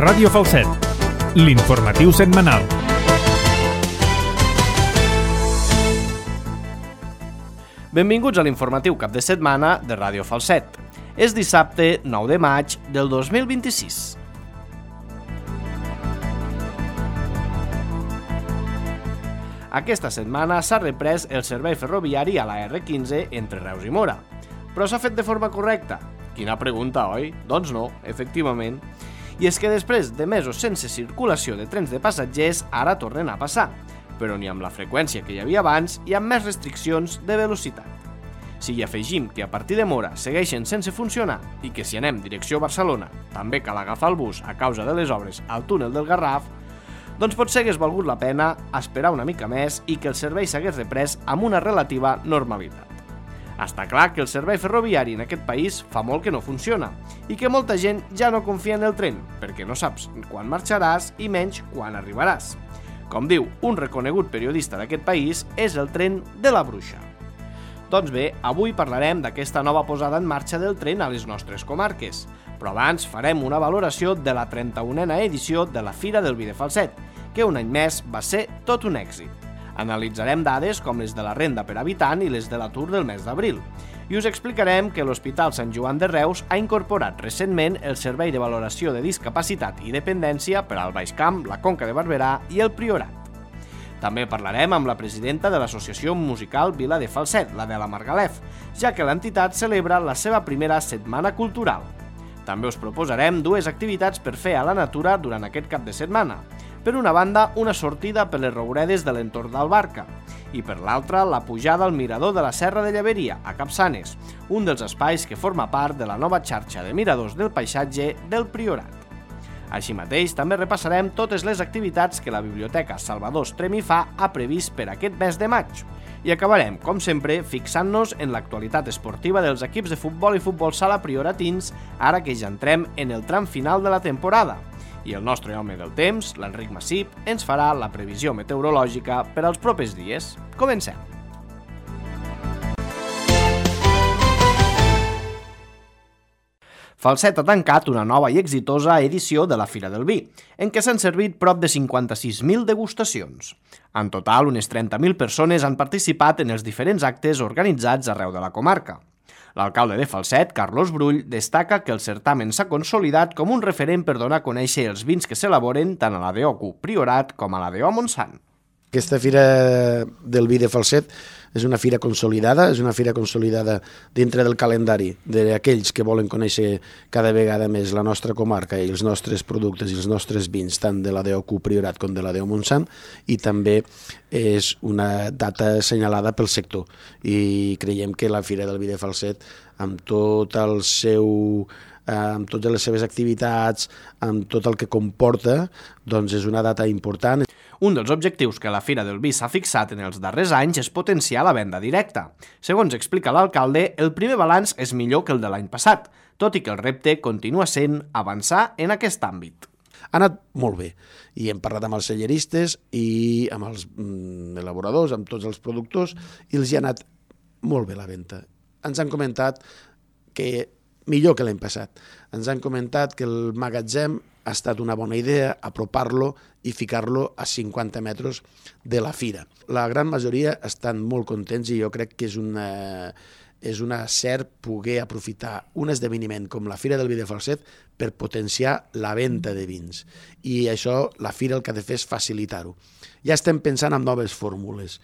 Ràdio Falset, l'informatiu setmanal. Benvinguts a l'informatiu cap de setmana de Ràdio Falset. És dissabte 9 de maig del 2026. Aquesta setmana s'ha reprès el servei ferroviari a la R15 entre Reus i Móra. Però s'ha fet de forma correcta? Quina pregunta, oi? Doncs no, efectivament. I és que després de mesos sense circulació de trens de passatgers, ara tornen a passar, però ni amb la freqüència que hi havia abans i amb més restriccions de velocitat. Si hi afegim que a partir de Móra segueixen sense funcionar i que si anem direcció Barcelona també cal agafar el bus a causa de les obres al túnel del Garraf, doncs potser hagués valgut la pena esperar una mica més i que el servei s'hagués reprès amb una relativa normalitat. Està clar que el servei ferroviari en aquest país fa molt que no funciona i que molta gent ja no confia en el tren perquè no saps quan marxaràs i menys quan arribaràs. Com diu un reconegut periodista d'aquest país, és el tren de la bruixa. Doncs bé, avui parlarem d'aquesta nova posada en marxa del tren a les nostres comarques, però abans farem una valoració de la 31a edició de la Fira del Vi de Falset, que un any més va ser tot un èxit. Analitzarem dades com les de la renda per habitant i les de l'atur del mes d'abril, i us explicarem que l'Hospital Sant Joan de Reus ha incorporat recentment el Servei de Valoració de Discapacitat i Dependència per al Baix Camp, la Conca de Barberà i el Priorat. També parlarem amb la presidenta de l'Associació Musical Vila de Falset, la de la Margalef, ja que l'entitat celebra la seva primera setmana cultural. També us proposarem dues activitats per fer a la natura durant aquest cap de setmana. Per una banda, una sortida per les rouredes de l'entorn d'Albarca i per l'altra, la pujada al mirador de la Serra de Llaveria, a Capçanes, un dels espais que forma part de la nova xarxa de miradors del paisatge del Priorat. Així mateix, també repassarem totes les activitats que la Biblioteca Salvador Estremifà ha previst per aquest mes de maig. I acabarem, com sempre, fixant-nos en l'actualitat esportiva dels equips de futbol i futbol sala prioratins, ara que ja entrem en el tram final de la temporada. I el nostre home del temps, l'Enric Massip, ens farà la previsió meteorològica per als propers dies. Comencem! Falset ha tancat una nova i exitosa edició de la Fira del Vi, en què s'han servit prop de 56.000 degustacions. En total, unes 30.000 persones han participat en els diferents actes organitzats arreu de la comarca. L'alcalde de Falset, Carlos Brull, destaca que el certamen s'ha consolidat com un referent per donar a conèixer els vins que s'elaboren tant a la DO Priorat com a la DO Montsant. Aquesta Fira del Vi de Falset és una fira consolidada, dintre del calendari d'aquells que volen conèixer cada vegada més la nostra comarca i els nostres productes i els nostres vins, tant de la DO Priorat com de la DO Montsant, i també és una data assenyalada pel sector. I creiem que la Fira del Vi de Falset, amb totes les seves activitats, amb tot el que comporta, doncs és una data important. Un dels objectius que la Fira del Vi s'ha fixat en els darrers anys és potenciar la venda directa. Segons explica l'alcalde, el primer balanç és millor que el de l'any passat, tot i que el repte continua sent avançar en aquest àmbit. Ha anat molt bé i hem parlat amb els celleristes i amb els elaboradors, amb tots els productors, i els hi ha anat molt bé la venda. Ens han comentat que millor que l'any passat. Ens han comentat que el magatzem ha estat una bona idea, apropar-lo i ficar-lo a 50 metres de la fira. La gran majoria estan molt contents i jo crec que és un acert poder aprofitar un esdeveniment com la Fira del Vi de Falset per potenciar la venda de vins. I això, la fira el que ha de fer és facilitar-ho. Ja estem pensant en noves fórmules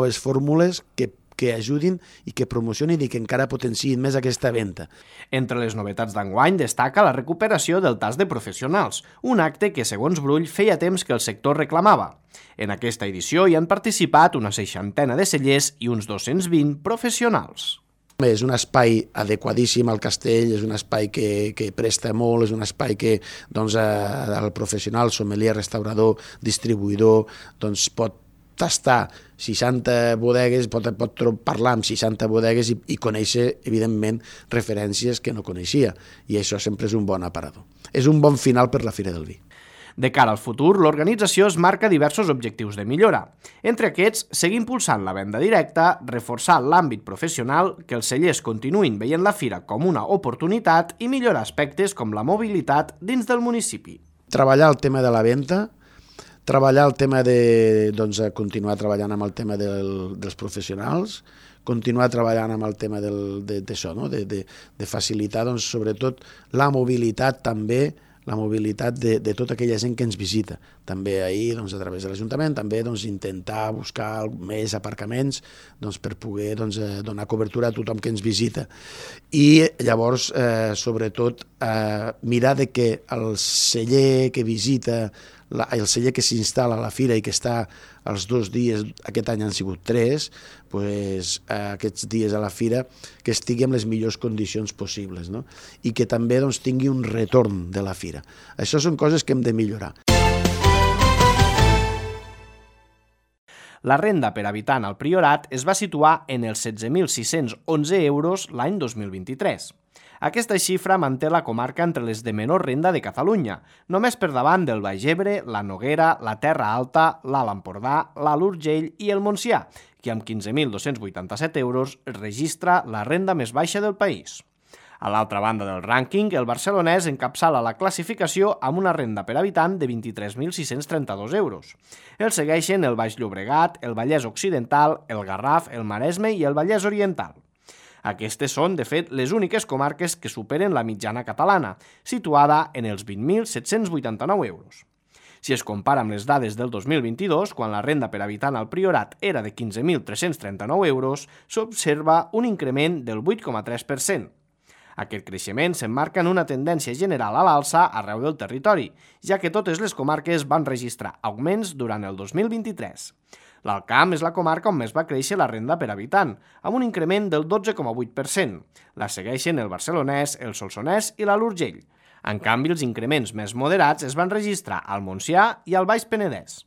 que ajudin i que promocionin i que encara potenciïn més aquesta venda. Entre les novetats d'enguany destaca la recuperació del tas de professionals, un acte que, segons Brull, feia temps que el sector reclamava. En aquesta edició hi han participat una 60 de cellers i uns 220 professionals. És un espai adequadíssim al castell, és un espai que presta molt, és un espai que el professional, sommelier, restaurador, distribuïdor, pot tastar 60 bodegues, pot parlar amb 60 bodegues i conèixer, evidentment, referències que no coneixia. I això sempre és un bon aparador. És un bon final per la Fira del Vi. De cara al futur, l'organització es marca diversos objectius de millora. Entre aquests, seguir impulsant la venda directa, reforçar l'àmbit professional, que els cellers continuïn veient la fira com una oportunitat i millorar aspectes com la mobilitat dins del municipi. treballar el tema de la venda, treballar el tema de continuar treballant amb el tema dels professionals, continuar treballant amb el tema d'això, no? de facilitar sobretot la mobilitat també, la mobilitat de tota aquella gent que ens visita. També ahir, a través de l'Ajuntament, també intentar buscar més aparcaments per poder donar cobertura a tothom que ens visita. I llavors, sobretot, mirar de que el celler que visita, el celler que s'instal·la a la fira i que està els 2 dies, aquest any han sigut 3, aquests dies a la fira, que estigui en les millors condicions possibles, no? I que també tingui un retorn de la fira. Això són coses que hem de millorar. La renda per habitant al Priorat es va situar en els 16.611 euros l'any 2023. Aquesta xifra manté la comarca entre les de menor renda de Catalunya, només per davant del Baix Ebre, la Noguera, la Terra Alta, l'Alt Empordà, l'Alt Urgell i el Montsià, que amb 15.287 euros registra la renda més baixa del país. A l'altra banda del rànquing, el barcelonès encapçala la classificació amb una renda per habitant de 23.632 euros. El segueixen el Baix Llobregat, el Vallès Occidental, el Garraf, el Maresme i el Vallès Oriental. Aquestes són, de fet, les úniques comarques que superen la mitjana catalana, situada en els 20.789 euros. Si es compara amb les dades del 2022, quan la renda per habitant al Priorat era de 15.339 euros, s'observa un increment del 8,3%. Aquest creixement s'emmarca en una tendència general a l'alça arreu del territori, ja que totes les comarques van registrar augments durant el 2023. L'Alt Camp és la comarca on més va créixer la renda per habitant, amb un increment del 12,8%. La segueixen el Barcelonès, el Solsonès i l'Alt Urgell. En canvi, els increments més moderats es van registrar al Montsià i al Baix Penedès.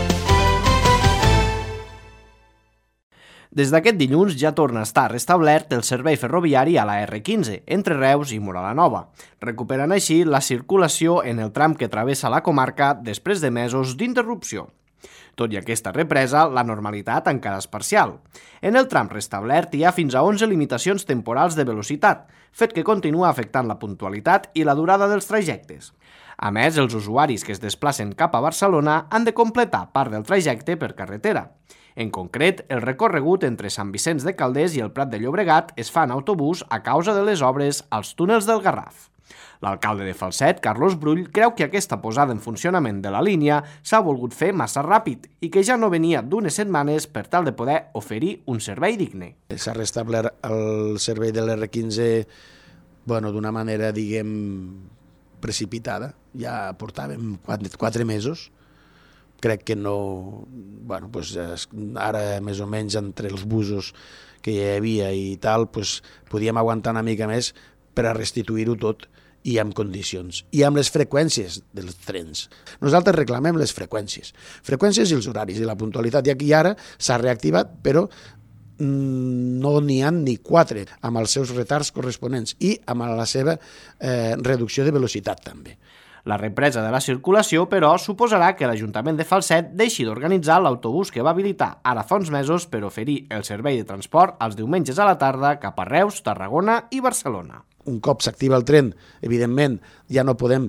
Des d'aquest dilluns ja torna a estar restablert el servei ferroviari a la R15, entre Reus i Móra la Nova, recuperant així la circulació en el tram que travessa la comarca després de mesos d'interrupció. Tot i aquesta represa, la normalitat encara és parcial. En el tram restablert hi ha fins a 11 limitacions temporals de velocitat, fet que continua afectant la puntualitat i la durada dels trajectes. A més, els usuaris que es desplacen cap a Barcelona han de completar part del trajecte per carretera. En concret, el recorregut entre Sant Vicenç de Calders i el Prat de Llobregat es fa en autobús a causa de les obres als túnels del Garraf. L'alcalde de Falset, Carlos Brull, creu que aquesta posada en funcionament de la línia s'ha volgut fer massa ràpid i que ja no venia d'unes setmanes per tal de poder oferir un servei digne. S'ha restablert el servei de l'R15 d'una manera, precipitada. Ja portàvem 4 mesos. Crec que no... ara, més o menys, entre els busos que hi havia i tal, podíem aguantar una mica més per a restituir-ho tot i amb condicions, i amb les freqüències dels trens. Nosaltres reclamem les freqüències i els horaris i la puntualitat, i ara s'ha reactivat, però no n'hi ha ni 4 amb els seus retards corresponents i amb la seva reducció de velocitat també. La represa de la circulació, però, suposarà que l'Ajuntament de Falset deixi d'organitzar l'autobús que va habilitar ara fa uns mesos per oferir el servei de transport els diumenges a la tarda cap a Reus, Tarragona i Barcelona. Un cop s'activa el tren, evidentment, ja no podem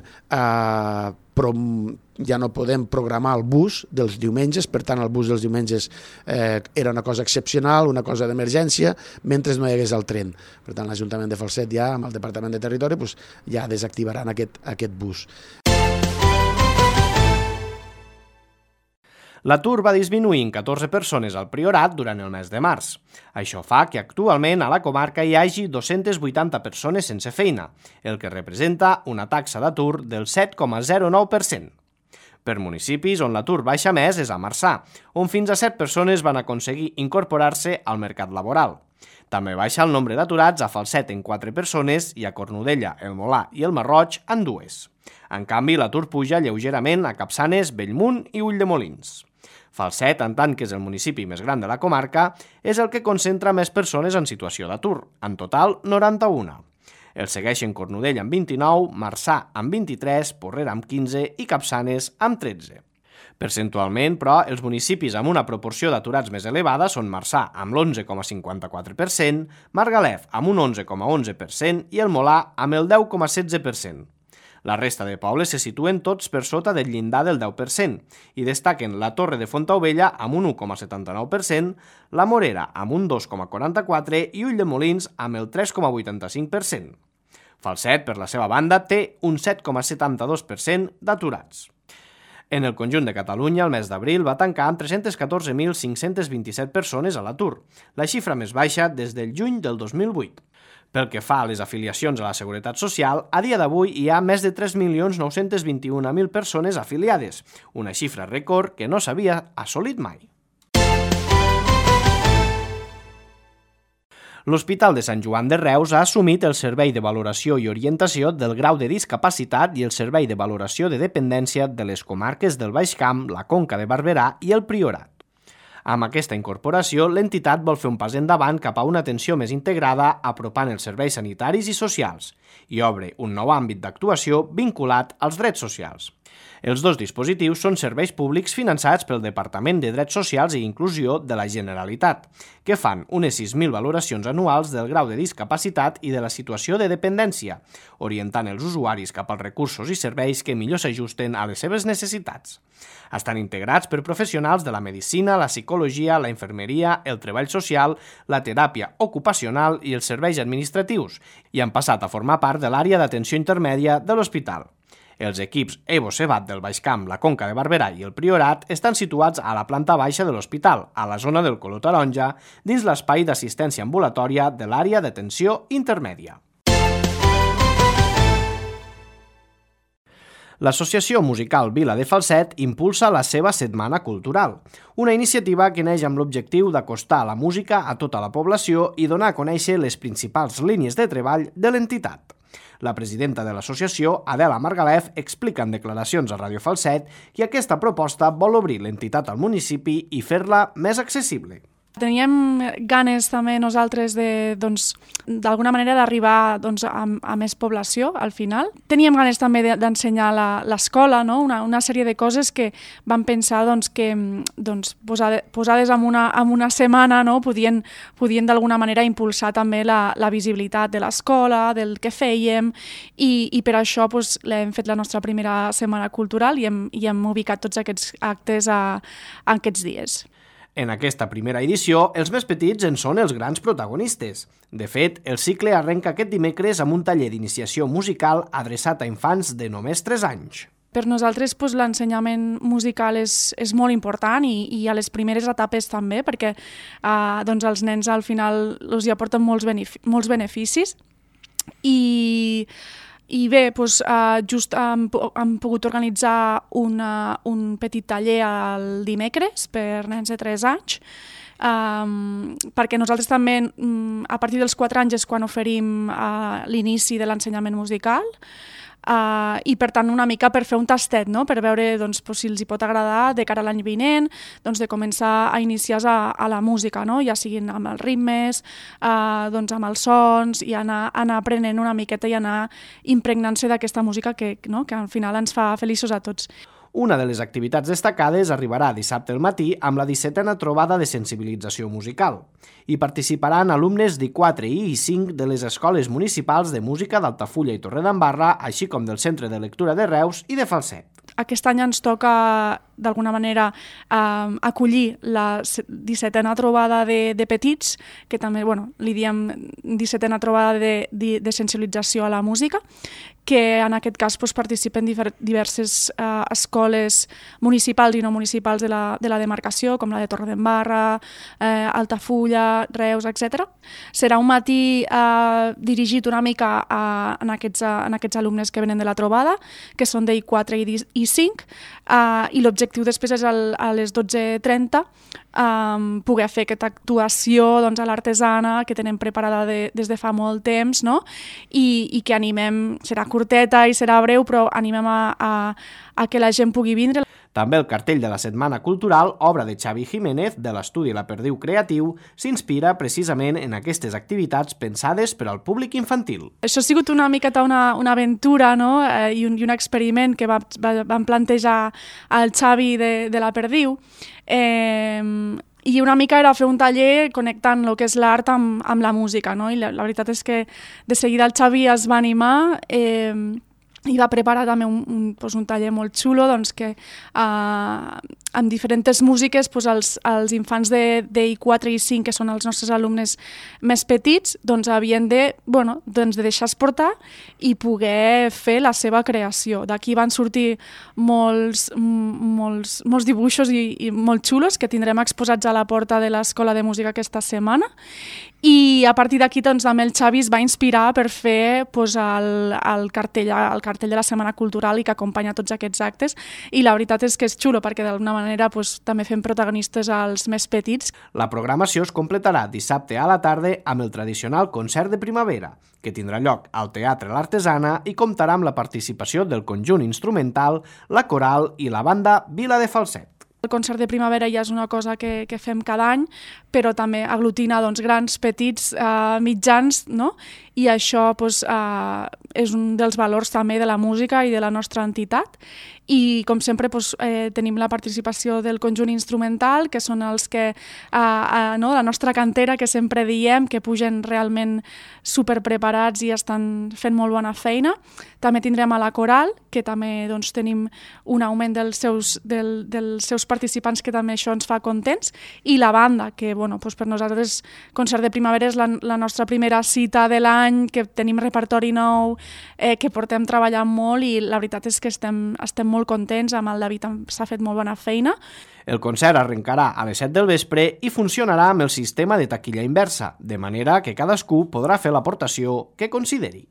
programar el bus dels diumenges, per tant el bus dels diumenges era una cosa excepcional, una cosa d'emergència, mentre no hi hagués el tren. Per tant, l'Ajuntament de Falset ja, amb el Departament de Territori, ja desactivaran aquest bus. L'atur va disminuir en 14 persones al Priorat durant el mes de març. Això fa que actualment a la comarca hi hagi 280 persones sense feina, el que representa una taxa d'atur del 7,09%. Per municipis on l'atur baixa més és a Marçà, on fins a 7 persones van aconseguir incorporar-se al mercat laboral. També baixa el nombre d'aturats a Falset en 4 persones i a Cornudella, el Molà i el Marroig en 2. En canvi, l'atur puja lleugerament a Capçanes, Bellmunt i Ulldemolins. Falset, en tant que és el municipi més gran de la comarca, és el que concentra més persones en situació d'atur, en total 91. El segueixen Cornudella amb 29, Marçà amb 23, Porrera amb 15 i Capçanes amb 13. Percentualment, però, els municipis amb una proporció d'aturats més elevada són Marçà amb l'11,54%, Margalef amb un 11,11% i el Molà amb el 10,16%. La resta de pobles se situen tots per sota del llindar del 10% i destaquen la Torre de Fontaubella amb un 1,79%, la Morera amb un 2,44% i Ulldemolins amb el 3,85%. Falset, per la seva banda, té un 7,72% d'aturats. En el conjunt de Catalunya, el mes d'abril va tancar amb 314.527 persones a l'atur, la xifra més baixa des del juny del 2008. Pel que fa a les afiliacions a la Seguretat Social, a dia d'avui hi ha més de 3.921.000 persones afiliades, una xifra rècord que no s'havia assolit mai. L'Hospital de Sant Joan de Reus ha assumit el servei de valoració i orientació del grau de discapacitat i el servei de valoració de dependència de les comarques del Baix Camp, la Conca de Barberà i el Priorat. Amb aquesta incorporació, l'entitat vol fer un pas endavant cap a una atenció més integrada, apropant els serveis sanitaris i socials, i obre un nou àmbit d'actuació vinculat als drets socials. Els dos dispositius són serveis públics finançats pel Departament de Drets Socials i Inclusió de la Generalitat, que fan unes 6.000 valoracions anuals del grau de discapacitat i de la situació de dependència, orientant els usuaris cap als recursos i serveis que millor s'ajusten a les seves necessitats. Estan integrats per professionals de la medicina, la psicologia, la infermeria, el treball social, la teràpia ocupacional i els serveis administratius, i han passat a formar part de l'àrea d'atenció intermèdia de l'hospital. Els equips Evo Cebat del Baix Camp, la Conca de Barberà i el Priorat estan situats a la planta baixa de l'hospital, a la zona del color taronja, dins l'espai d'assistència ambulatòria de l'àrea d'atenció intermèdia. L'Associació Musical Vila de Falset impulsa la seva Setmana Cultural, una iniciativa que neix amb l'objectiu d'acostar la música a tota la població i donar a conèixer les principals línies de treball de l'entitat. La presidenta de l'associació, Adela Margalef, explica en declaracions a Ràdio Falset que aquesta proposta vol obrir l'entitat al municipi i fer-la més accessible. Teníem ganes també nosaltres d'alguna manera d'arribar a més població al final. Teníem ganes també d'ensenyar l'escola, no? Una sèrie de coses que vam pensar que posades en una setmana, no? podien d'alguna manera impulsar també la visibilitat de l'escola, del que fèiem, i per això l'hem fet la nostra primera setmana cultural i hem ubicat tots aquests actes aquests dies. En aquesta primera edició, els més petits en són els grans protagonistes. De fet, el cicle arrenca aquest dimecres amb un taller d'iniciació musical adreçat a infants de només 3 anys. Per nosaltres l'ensenyament musical és molt important i a les primeres etapes també, perquè els nens al final els hi aporten molts beneficis. I bé, just hem pogut organitzar un petit taller el dimecres per nens de 3 anys, perquè nosaltres també, a partir dels 4 anys, és quan oferim l'inici de l'ensenyament musical, i per tant una mica per fer un tastet, no? Per veure si els hi pot agradar de cara a l'any vinent, de començar a iniciar-se a la música, no? Ja siguin amb els ritmes, amb els sons, i anar aprenent una miqueta i anar impregnant-se d'aquesta música que al final ens fa feliços a tots. Una de les activitats destacades arribarà dissabte al matí amb la 17a trobada de sensibilització musical. Hi participaran alumnes d'I4 i I5 de les escoles municipals de música d'Altafulla i Torredembarra, així com del Centre de Lectura de Reus i de Falset. Aquest any ens toca, d'alguna manera, acollir la 17a trobada de petits, que també li diem 17a trobada de sensibilització a la música, que en aquest cas participen diverses escoles municipals i no municipals de la demarcació, com la de Torredembarra, Altafulla, Reus, etc. Serà un matí dirigit una mica en aquests alumnes que venen de la trobada, que són d'I4 i I5, i l'objectiu després és a les 12:30 poder fer aquesta actuació a l'artesana que tenen preparada des de fa molt temps, no? I que animem, serà curteta i serà breu, però animem a que la gent pugui vindre. També el cartell de la Setmana Cultural, obra de Xavi Jiménez, de l'estudi La Perdiu Creatiu, s'inspira precisament en aquestes activitats pensades per al públic infantil. Això ha sigut una miqueta una aventura, no? I un experiment que vam plantejar al Xavi de La Perdiu, i una mica era fer un taller connectant el que és l'art amb la música, no? I la veritat és que de seguida el Xavi es va animar, i va preparar també un taller molt xulo doncs, que amb diferents músiques els infants de I4 i I5, que són els nostres alumnes més petits, doncs havien de deixar-se portar i poder fer la seva creació. D'aquí van sortir molts dibuixos i molt xulos que tindrem exposats a la porta de l'Escola de Música aquesta setmana, i a partir d'aquí doncs, també el Xavi es va inspirar per fer el cartell de la Setmana Cultural i que acompanya tots aquests actes, i la veritat és que és xulo perquè d'alguna manera també fem protagonistes als més petits. La programació es completarà dissabte a la tarda amb el tradicional concert de primavera, que tindrà lloc al Teatre L'Artesana i comptarà amb la participació del conjunt instrumental, la coral i la banda Vila de Falset. El concert de primavera ja és una cosa que fem cada any, però també aglutina grans, petits, mitjans, no? I això és un dels valors també de la música i de la nostra entitat. I com sempre tenim la participació del conjunt instrumental, que són els que, la nostra cantera, que sempre diem, que pugen realment superpreparats i estan fent molt bona feina. També tindrem a la coral, que també tenim un augment dels seus participants, que també això ens fa contents, i la banda, que per nosaltres Concert de Primavera és la nostra primera cita de l'any, que tenim repertori nou, que portem treballant molt, i la veritat és que estem molt contents, amb el David s'ha fet molt bona feina. El concert arrencarà a les 7 del vespre i funcionarà amb el sistema de taquilla inversa, de manera que cadascú podrà fer l'aportació que consideri.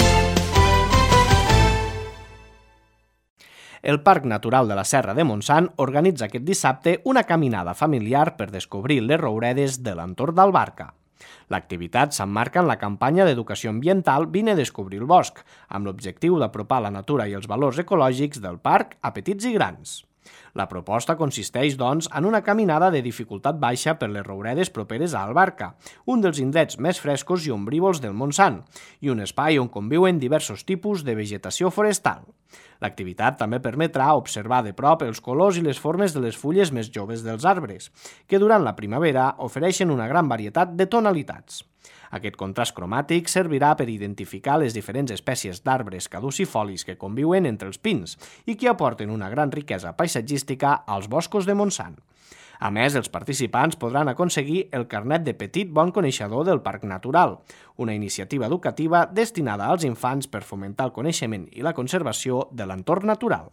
El Parc Natural de la Serra de Montsant organitza aquest dissabte una caminada familiar per descobrir les rouredes de l'entorn d'Albarca. L'activitat s'emmarca en la campanya d'educació ambiental Vine a descobrir el bosc, amb l'objectiu d'apropar la natura i els valors ecològics del parc a petits i grans. La proposta consisteix, doncs, en una caminada de dificultat baixa per les rouredes properes a Albarca, un dels indrets més frescos i ombrívols del Montsant, i un espai on conviuen diversos tipus de vegetació forestal. L'activitat també permetrà observar de prop els colors i les formes de les fulles més joves dels arbres, que durant la primavera ofereixen una gran varietat de tonalitats. Aquest contrast cromàtic servirà per identificar les diferents espècies d'arbres caducifolis que conviuen entre els pins i que aporten una gran riquesa paisatgística als boscos de Montsant. A més, els participants podran aconseguir el carnet de Petit Bon Coneixedor del Parc Natural, una iniciativa educativa destinada als infants per fomentar el coneixement i la conservació de l'entorn natural.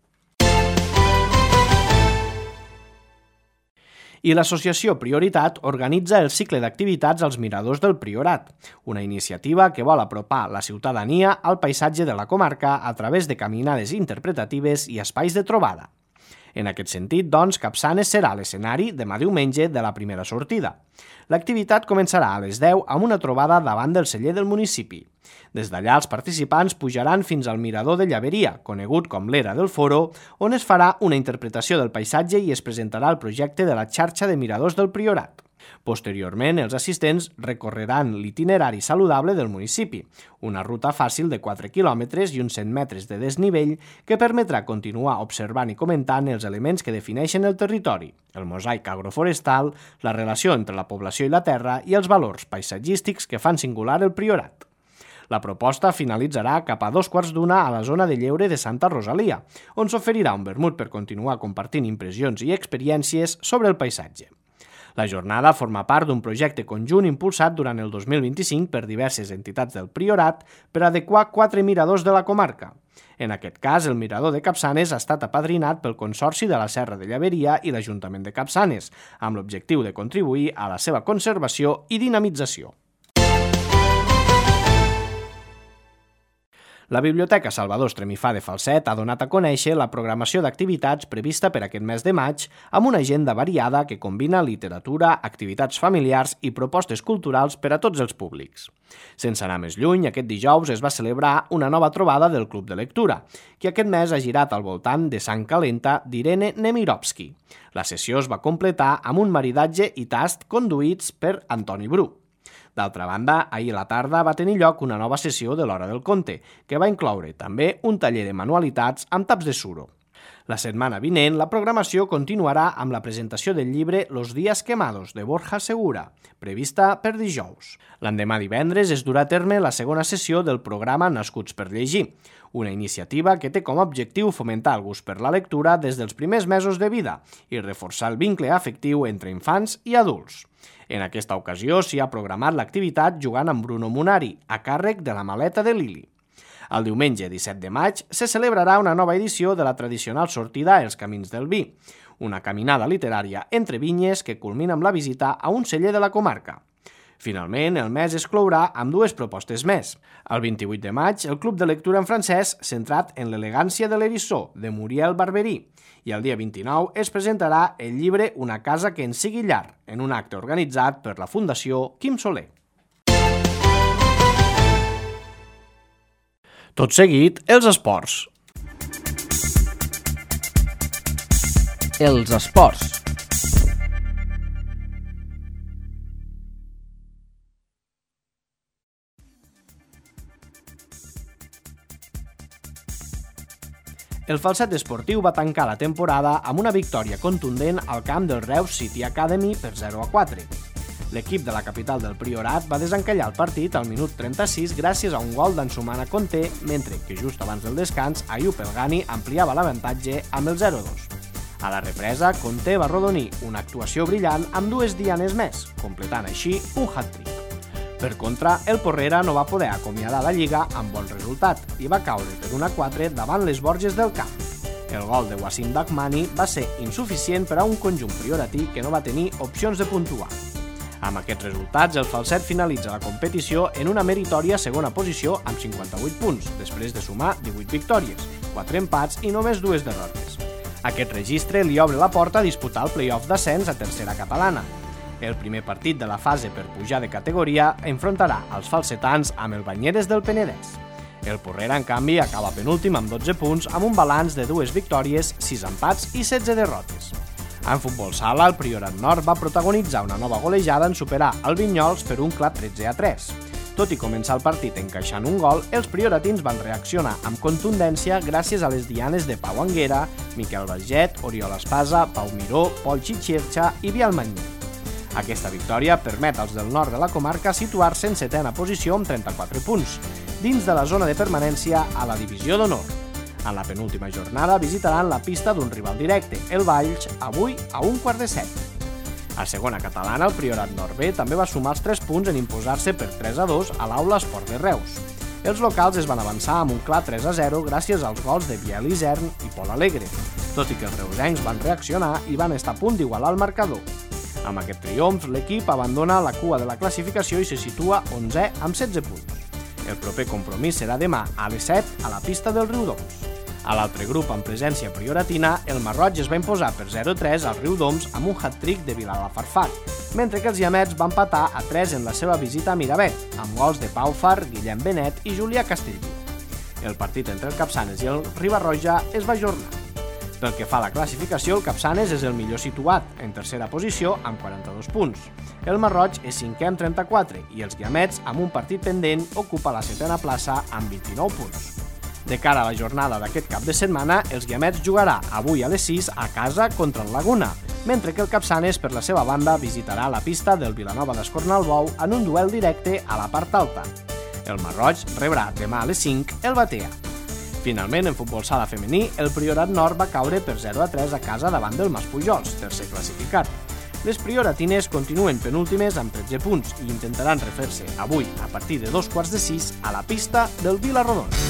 I l'associació Prioritat organitza el cicle d'activitats als miradors del Priorat, una iniciativa que vol apropar la ciutadania al paisatge de la comarca a través de caminades interpretatives i espais de trobada. En aquest sentit, doncs, Capçanes serà l'escenari demà diumenge de la primera sortida. L'activitat començarà a les 10 amb una trobada davant del celler del municipi. Des d'allà, els participants pujaran fins al mirador de Llaveria, conegut com l'Era del Foro, on es farà una interpretació del paisatge i es presentarà el projecte de la xarxa de miradors del Priorat. Posteriorment, els assistents recorreran l'itinerari saludable del municipi, una ruta fàcil de 4 quilòmetres i uns 100 metres de desnivell que permetrà continuar observant i comentant els elements que defineixen el territori, el mosaic agroforestal, la relació entre la població i la terra i els valors paisatgístics que fan singular el Priorat. La proposta finalitzarà cap a 2:15 a la zona de lleure de Santa Rosalia, on s'oferirà un vermut per continuar compartint impressions i experiències sobre el paisatge. La jornada forma part d'un projecte conjunt impulsat durant el 2025 per diverses entitats del Priorat per adequar 4 miradors de la comarca. En aquest cas, el mirador de Capçanes ha estat apadrinat pel Consorci de la Serra de Llaveria i l'Ajuntament de Capçanes, amb l'objectiu de contribuir a la seva conservació i dinamització. La Biblioteca Salvador Estremifà de Falset ha donat a conèixer la programació d'activitats prevista per aquest mes de maig amb una agenda variada que combina literatura, activitats familiars i propostes culturals per a tots els públics. Sense anar més lluny, aquest dijous es va celebrar una nova trobada del Club de Lectura, que aquest mes ha girat al voltant de Sang Calenta d'Irene Nemirovski. La sessió es va completar amb un maridatge i tast conduïts per Antoni Bru. D'altra banda, ahir a la tarda va tenir lloc una nova sessió de l'Hora del Conte, que va incloure també un taller de manualitats amb taps de suro. La setmana vinent, la programació continuarà amb la presentació del llibre Los días quemados, de Borja Segura, prevista per dijous. L'endemà divendres es durà a terme la segona sessió del programa Nascuts per llegir, una iniciativa que té com a objectiu fomentar el gust per la lectura des dels primers mesos de vida i reforçar el vincle afectiu entre infants i adults. En aquesta ocasió s'hi ha programat l'activitat jugant amb Bruno Munari, a càrrec de la maleta de Lili. El diumenge 17 de maig se celebrarà una nova edició de la tradicional sortida Els Camins del Vi, una caminada literària entre vinyes que culmina amb la visita a un celler de la comarca. Finalment, el mes es clourà amb dues propostes més. El 28 de maig, el Club de Lectura en francès centrat en l'elegància de l'eriçó, de Muriel Barberí, i el dia 29 es presentarà el llibre Una casa que ens sigui llar, en un acte organitzat per la Fundació Quim Soler. Tot seguit, els esports. Els esports. El Falset esportiu va tancar la temporada amb una victòria contundent al camp del Reus City Academy per 0-4. L'equip de la capital del Priorat va desencallar el partit al minut 36 gràcies a un gol d'Ansumana Conté, mentre que just abans del descans, Ayub El Ghani ampliava l'avantatge amb el 0-2. A la represa, Conté va arrodonir una actuació brillant amb dues dianes més, completant així un hat-trick. Per contra, el Porrera no va poder acomiadar la Lliga amb bon resultat i va caure per 1-4 davant les Borges del Camp. El gol de Wassim Dahmani va ser insuficient per a un conjunt prioratí que no va tenir opcions de puntuar. Amb aquests resultats, el Falset finalitza la competició en una meritòria segona posició amb 58 punts, després de sumar 18 victòries, 4 empats i només 2 derrotes. Aquest registre li obre la porta a disputar el play-off d'ascens a tercera catalana. El primer partit de la fase per pujar de categoria enfrontarà els falsetans amb el Banyeres del Penedès. El Porrera, en canvi, acaba penúltim amb 12 punts amb un balanç de 2 victòries, 6 empats i 16 derrotes. En futbol sala, el Priorat Nord va protagonitzar una nova golejada en superar el Vinyols per un clar 13-3. Tot i començar el partit encaixant un gol, els prioratins van reaccionar amb contundència gràcies a les dianes de Pau Anguera, Miquel Balget, Oriol Espasa, Pau Miró, Pol Xixirxa i Biel Manyer. Aquesta victòria permet als del nord de la comarca situar-se en setena posició amb 34 punts, dins de la zona de permanència a la divisió d'honor. En la penúltima jornada visitaran la pista d'un rival directe, el Valls, avui a 1:15. A segona catalana, el Priorat Nord B també va sumar els 3 punts en imposar-se per 3-2 a l'Aula Esport de Reus. Els locals es van avançar amb un clar 3-0 gràcies als gols de Biel Isern i Pol Alegre, tot i que els reusencs van reaccionar i van estar a punt d'igualar el marcador. Amb aquest triomf, l'equip abandona la cua de la classificació i se situa 11è amb 16 punts. El proper compromís serà demà a les 7 a la pista del Riudoms. A l'altre grup amb presència prioratina, el Marroig es va imposar per 0-3 al Riudoms amb un hat-trick de Vilalba-Farfar, mentre que els Llamets van empatar a 3 en la seva visita a Miravet, amb gols de Pau Far, Guillem Benet i Julià Castellví. El partit entre el Capçanes i el Ribarroja es va ajornar. Pel que fa a la classificació, el Capçanes és el millor situat, en tercera posició amb 42 punts. El Marroig és 5è amb 34 i els Llamets, amb un partit pendent, ocupa la 7a plaça amb 29 punts. De cara a la jornada d'aquest cap de setmana, els Llamets jugarà avui a les 6 a casa contra el Laguna, mentre que el Capçanes, per la seva banda, visitarà la pista del Vilanova d'Escornalbou en un duel directe a la part alta. El Marroig rebrà demà a les 5 el Batea. Finalment, en futbol sala femení, el Priorat Nord va caure per 0-3 a casa davant del Maspujols, tercer classificat. Les prioratines continuen penúltimes amb 13 punts i intentaran refer-se avui, a partir de 2:15, a la pista del Vilarrodon.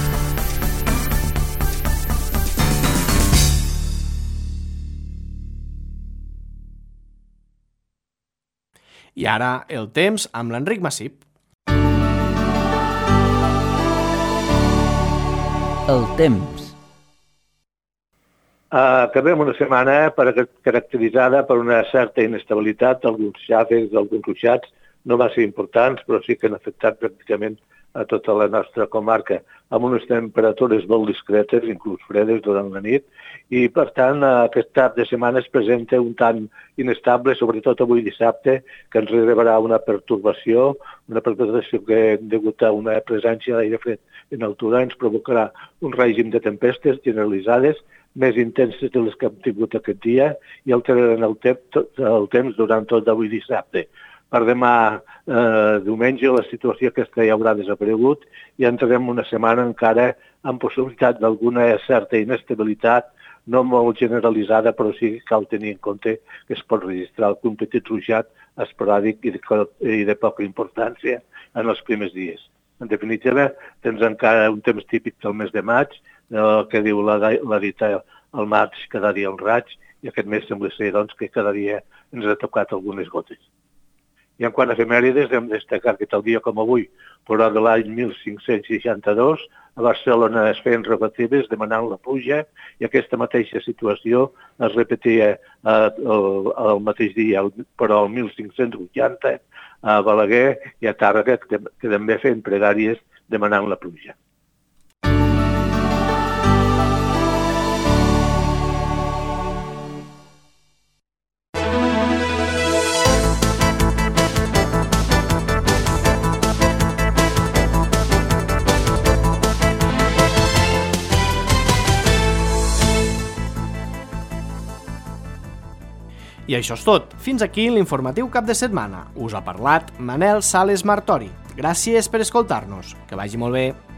I ara, el temps amb l'Enric Massip. El temps. Acabem una setmana caracteritzada per una certa inestabilitat. Alguns xàfecs, alguns ruixats no van ser importants, però sí que han afectat pràcticament a tota la nostra comarca, amb unes temperatures molt discretes, inclús fredes durant la nit, i per tant aquest cap de setmana es presenta un tant inestable, sobretot avui dissabte, que ens rebrà una pertorbació que degut a una presència d'aire fred en altura ens provocarà un règim de tempestes generalitzades més intenses de les que hem tingut aquest dia i alteraran el temps durant tot d'avui dissabte. Per demà, diumenge, la situació aquesta ja haurà desaparegut i entrarem una setmana encara amb possibilitat d'alguna certa inestabilitat, no molt generalitzada, però sí que cal tenir en compte que es pot registrar algun petit ruixat esporàdic i de poca importància en els primers dies. En definitiva, tens encara un temps típic del mes de maig, que diu la dita al maig cada dia un raig, i aquest mes sembla ser doncs, que cada dia ens ha tocat algunes gotes. I en quant a efemèrides, hem de destacar que tal dia com avui, però de l'any 1562, a Barcelona es feien rebatives demanant la pluja i aquesta mateixa situació es repetia el mateix dia, però el 1580 a Balaguer i a Tàrrega, que també feien pregàries demanant la pluja. I això és tot. Fins aquí l'informatiu cap de setmana. Us ha parlat Manel Sales Martori. Gràcies per escoltar-nos. Que vagi molt bé.